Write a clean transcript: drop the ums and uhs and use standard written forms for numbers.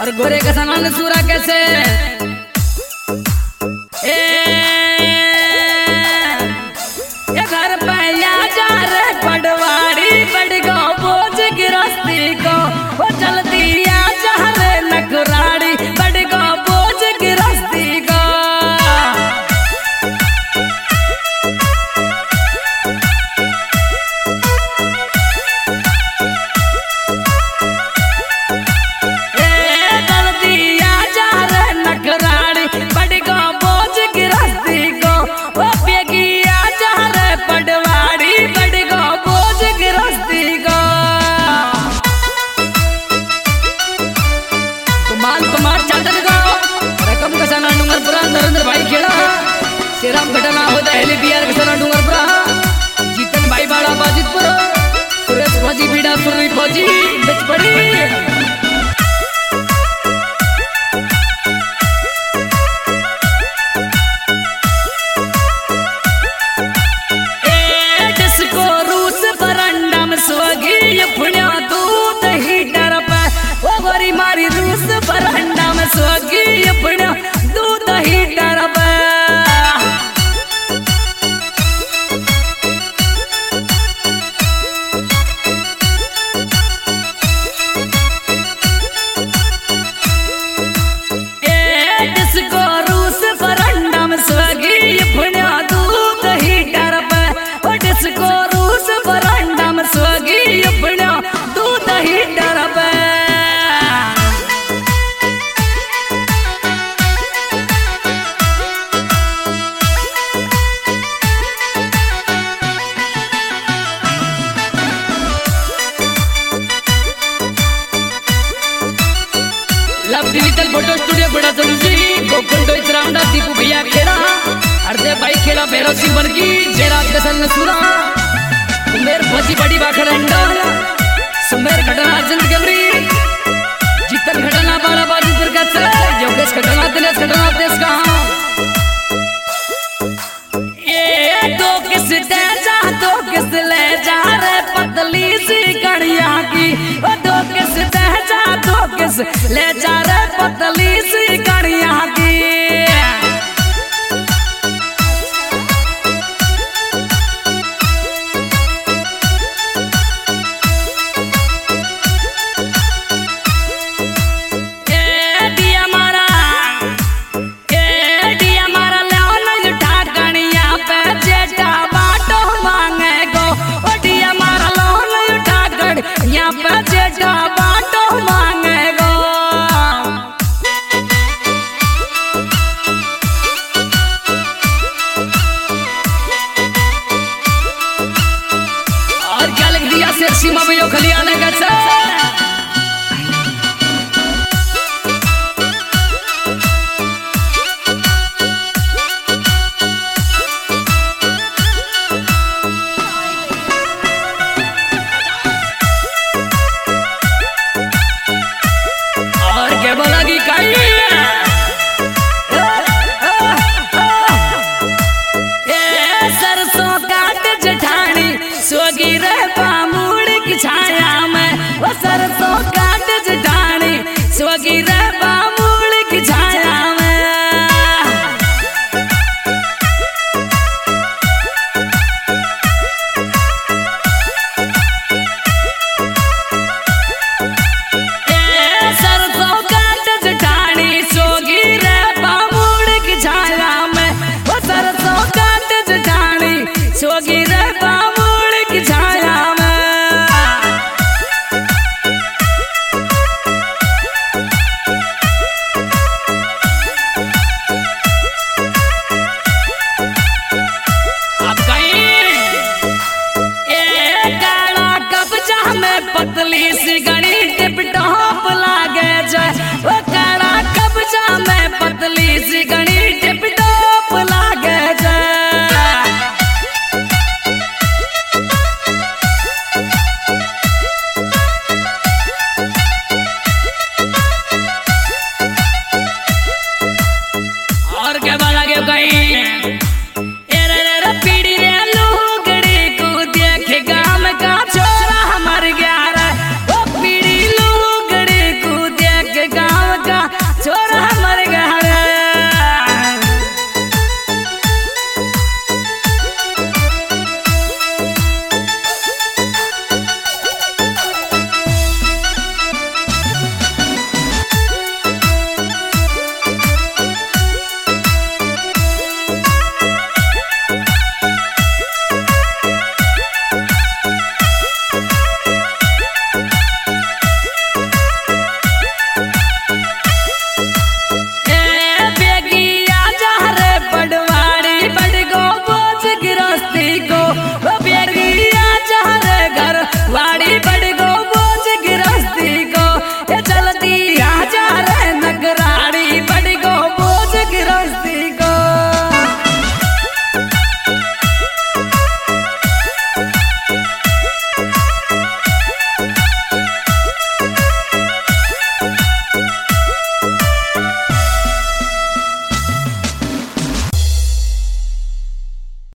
और गोरे का समान सूरा कैसे ये घर पहला जा रे पटवारी बड़ गो बोझ गिरस्ती को वो चलती आ जा रे नखराड़ी बड़ गो बोझ गिरस्ती को श्रीराम घटना होता है बिहार के सना डूंगरपुरा जीतन भाई बाड़ा बाजितपुर सुरेश फौजी बीड़ा सुरई फौजी बिच पड़ी डिस्को रूस बरंडा में स्वगी पुण्या दूध हीटर पे वो गोरी मारी रूस बरंडा में स्वगी पुण्या दूध हीटर पे डिजिटल फोटो स्टूडियो बड़ा जी गोकुल डोइच राउंडा दीपू भैया खेला अर्धे भाई खेला भैरव सिंह बनकी जयराज कसल ने सुना सुमेर फौजी बड़ी बाखड़ंडा सुमेर घटना अर्जुन गमरी जीतन घटना बाड़ा बाजीपुर का से योगेश घटना दिनेश घटना देश का ये दो किस दे जा दो किस ले जा रे पतली सी कड़िया की ओ दो किस दे जा दो किस ले जा रे पतली सी कड़िया की सीमा भैया खलियाने कैसे और क्या बोला कि कहीं सरसों काट जठानी सोगी रे छाया में वो सरसों काट जटानी स्वगी रे बामूल की छाया में सरसों काट जटानी स्वगी रे बामूल की छाया में वो सरसों काट जटानी स्वगी रे बामूल की छाया में पतली सी